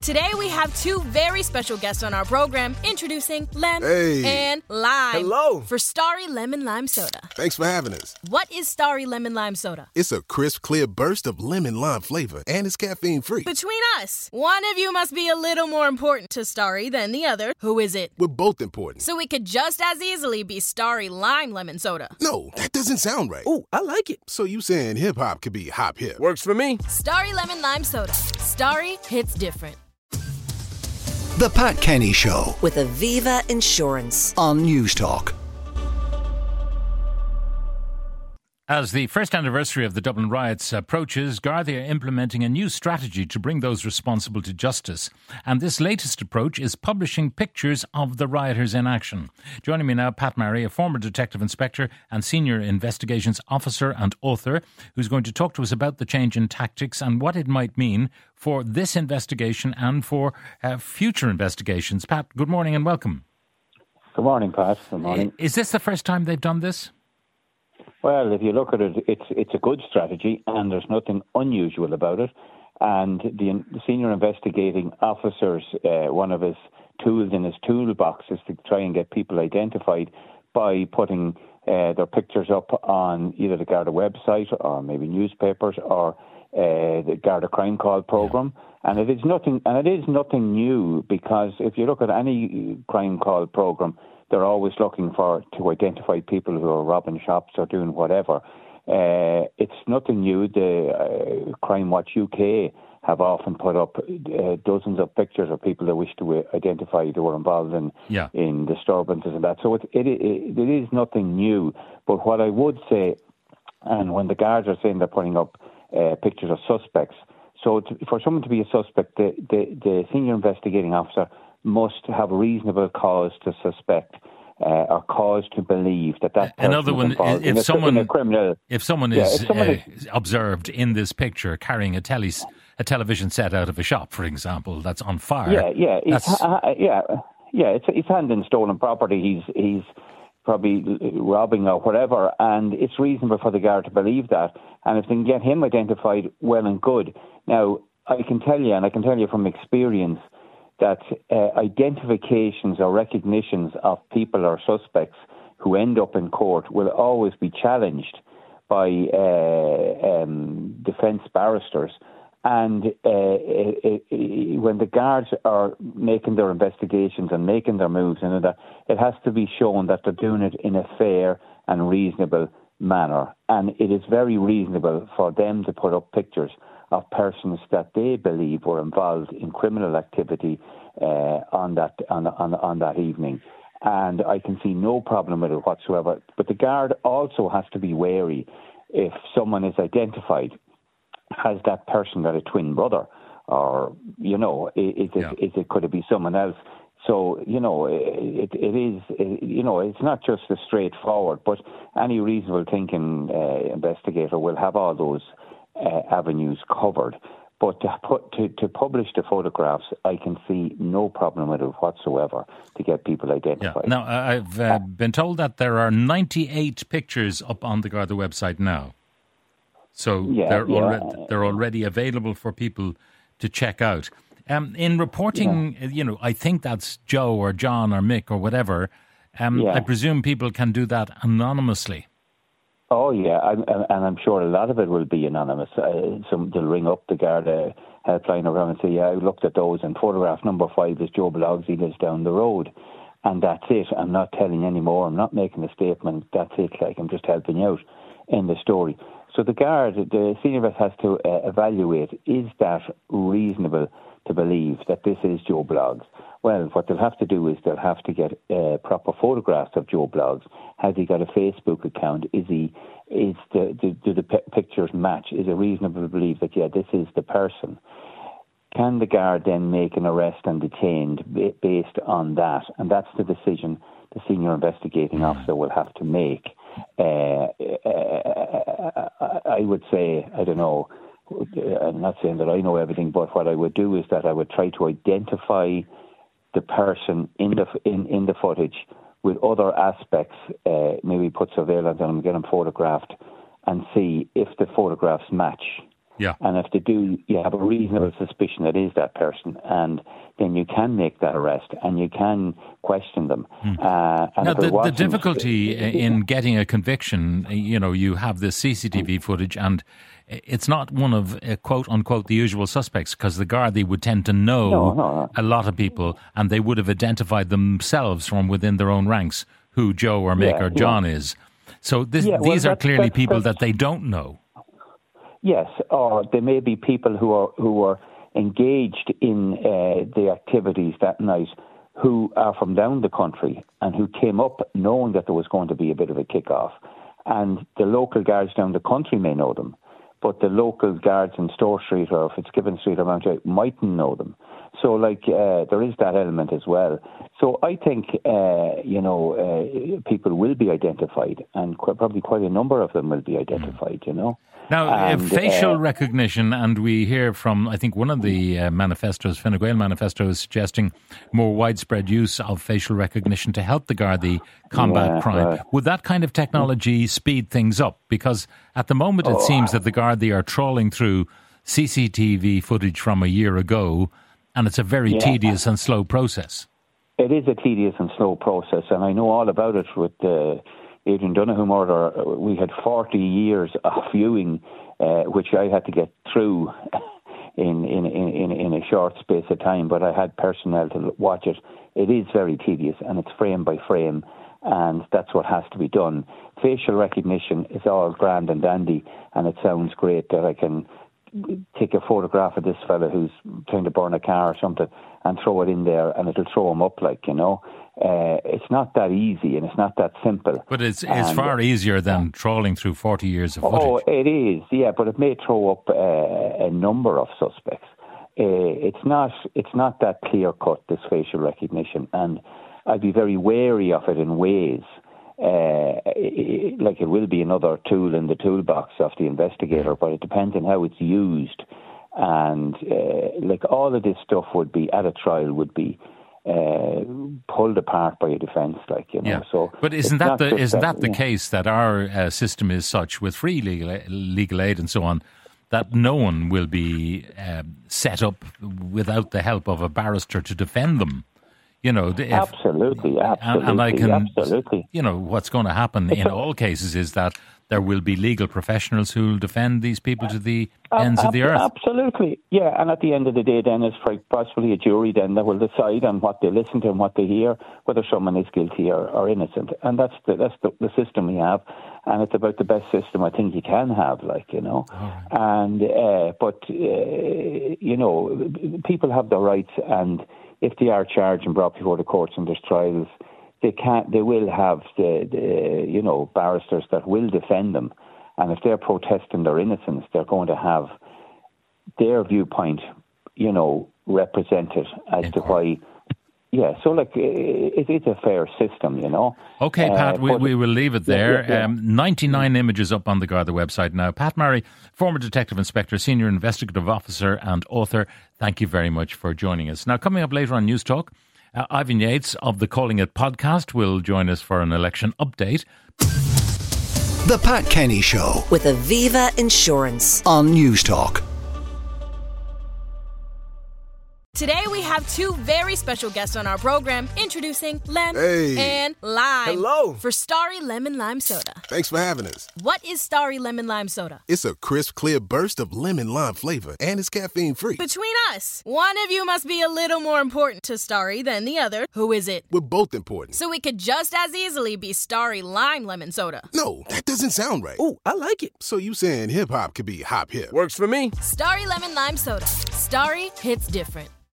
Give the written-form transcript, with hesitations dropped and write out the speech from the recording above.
Today we have two very special guests on our program, introducing Lem and Lime. Hello. For Starry Lemon Lime Soda. Thanks for having us. What is Starry Lemon Lime Soda? It's a crisp, clear burst of lemon lime flavor, and it's caffeine-free. Between us, one of you must be a little more important to Starry than the other. Who is it? We're both important. So it could just as easily be Starry Lime Lemon Soda. No, that doesn't sound right. Oh, I like it. So you saying hip-hop could be hop-hip? Works for me. Starry Lemon Lime Soda. Starry hits different. The Pat Kenny Show with Aviva Insurance on News Talk. As the first anniversary of the Dublin riots approaches, Gardaí are implementing a new strategy to bring those responsible to justice. And this latest approach is publishing pictures of the rioters in action. Joining me now, Pat Marry, a former detective inspector and senior investigations officer and author, who's going to talk to us about the change in tactics and what it might mean for this investigation and for future investigations. Pat, good morning and welcome. Good morning, Pat. Good morning. Is this the first time they've done this? Well, if you look at it, it's a good strategy, and there's nothing unusual about it. And the senior investigating officers, one of his tools in his toolbox is to try and get people identified by putting their pictures up on either the Garda website or maybe newspapers or the Garda Crime Call programme. And it is nothing new, because if you look at any crime call programme, they're always looking to identify people who are robbing shops or doing whatever. It's nothing new. The Crime Watch UK have often put up dozens of pictures of people they wish to identify who were involved in disturbances and that. So it is nothing new. But what I would say, and when the guards are saying they're putting up pictures of suspects, so for someone to be a suspect, the senior investigating officer must have reasonable cause to suspect or cause to believe that person another one, is involved in a criminal. If someone is observed in this picture carrying a television set out of a shop, for example, that's on fire. He's handling stolen property. He's probably robbing or whatever, and it's reasonable for the guard to believe that. And if they can get him identified, well and good. Now, I can tell you from experience, that identifications or recognitions of people or suspects who end up in court will always be challenged by defence barristers. And when the guards are making their investigations and making their moves, and that, it has to be shown that they're doing it in a fair and reasonable manner. And it is very reasonable for them to put up pictures of persons that they believe were involved in criminal activity on that evening. And I can see no problem with it whatsoever. But the guard also has to be wary if someone is identified. Has that person got a twin brother? Or, could it be someone else? So, it's not just as straightforward, but any reasonable thinking investigator will have all those avenues covered. But to publish the photographs, I can see no problem with it whatsoever to get people identified. Yeah. Now, I've been told that there are 98 pictures up on the Garda website now. So they're already available for people to check out. In reporting, I think that's Joe or John or Mick or whatever. I presume people can do that anonymously. Oh, yeah, and I'm sure a lot of it will be anonymous. They'll ring up the Garda helpline around and say, yeah, I looked at those, and photograph number 5 is Joe Bloggs, he lives down the road. And that's it. I'm not telling any more. I'm not making a statement. That's it. Like, I'm just helping you out in the story. So the senior vet has to evaluate, is that reasonable to believe that this is Joe Bloggs? Well, what they'll have to do is they'll have to get proper photographs of Joe Bloggs. Has he got a Facebook account? Do the pictures match? Is it reasonable to believe that, yeah, this is the person? Can the guard then make an arrest and detained based on that? And that's the decision the senior investigating officer will have to make. I would say, I don't know, I'm not saying that I know everything, but what I would do is that I would try to identify the person in the footage with other aspects, maybe put surveillance on them, get them photographed, and see if the photographs match. Yeah. And if they do, you have a reasonable suspicion that is that person, and then you can make that arrest and you can question them. And now, the difficulty in getting a conviction, you have this CCTV footage, and it's not one of, quote unquote, the usual suspects, because the Gardaí would tend to know a lot of people, and they would have identified themselves from within their own ranks who Joe or Mick or John is. So these are clearly people that they don't know. Yes, or there may be people who are engaged in the activities that night who are from down the country and who came up knowing that there was going to be a bit of a kick-off. And the local guards down the country may know them, but the local guards in Store Street or Fitzgibbon Street or Mountjoy mightn't know them. So, there is that element as well. So I think, people will be identified, and probably quite a number of them will be identified, Now, facial recognition, and we hear from, I think, one of the manifestos, Fine Gael manifesto, is suggesting more widespread use of facial recognition to help the Gardaí combat crime. Right. Would that kind of technology speed things up? Because at the moment it seems that the Gardaí are trawling through CCTV footage from a year ago, and it's a very tedious and slow process. It is a tedious and slow process, and I know all about it with Adrian Donoghue murder. We had 40 years of viewing, which I had to get through in a short space of time, but I had personnel to watch it. It is very tedious, and it's frame by frame, and that's what has to be done. Facial recognition is all grand and dandy, and it sounds great that I can take a photograph of this fella who's trying to burn a car or something and throw it in there, and it'll throw him up, it's not that easy and it's not that simple. But it's far easier than trawling through 40 years of footage. Oh, it is, yeah, but it may throw up a number of suspects. It's not that clear cut, this facial recognition, and I'd be very wary of it in ways. It will be another tool in the toolbox of the investigator, but it depends on how it's used. And all of this stuff would be at a trial would be pulled apart by a defence, So, but isn't that the case that our system is such with free legal aid and so on that no one will be set up without the help of a barrister to defend them? Absolutely. And I can, what's going to happen in all cases is that there will be legal professionals who will defend these people to the ends of the earth. Absolutely, yeah. And at the end of the day, then it's possibly a jury then that will decide on what they listen to and what they hear, whether someone is guilty or innocent. And that's the system we have, and it's about the best system I think you can have, And people have their rights, and if they are charged and brought before the courts and there's trials, they will have the barristers that will defend them, and if they're protesting their innocence, they're going to have their viewpoint, represented as to why. Yeah, so it's a fair system, Okay, Pat, we will leave it there. 99 images up on the Garda website now. Pat Marry, former Detective Inspector, Senior Investigative Officer and author, thank you very much for joining us. Now, coming up later on News Talk, Ivan Yates of the Calling It podcast will join us for an election update. The Pat Kenny Show with Aviva Insurance on News Talk. Today we have two very special guests on our program, introducing Lem and Lime. Hello. For Starry Lemon Lime Soda. Thanks for having us. What is Starry Lemon Lime Soda? It's a crisp, clear burst of lemon lime flavor, and it's caffeine-free. Between us, one of you must be a little more important to Starry than the other. Who is it? We're both important. So it could just as easily be Starry Lime Lemon Soda. No, that doesn't sound right. Oh, I like it. So you saying hip-hop could be hop-hip? Works for me. Starry Lemon Lime Soda. Starry hits different.